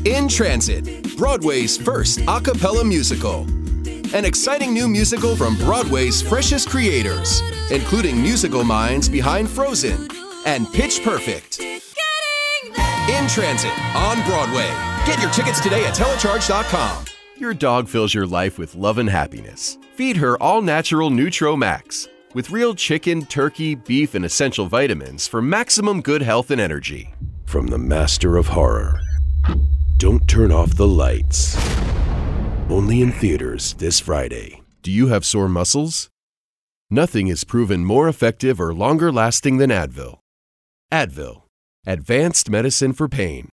In Transit, Broadway's first a cappella musical. An exciting new musical from Broadway's freshest creators, including musical minds behind Frozen and Pitch Perfect. In Transit on Broadway. Get your tickets today at telecharge.com. Your dog fills your life with love and happiness. Feed her all-natural Nutro Max with real chicken, turkey, beef, and essential vitamins for maximum good health and energy. From the master of horror, don't turn off the lights. Only in theaters this Friday. Do you have sore muscles? Nothing is proven more effective or longer lasting than Advil. Advil, advanced medicine for pain.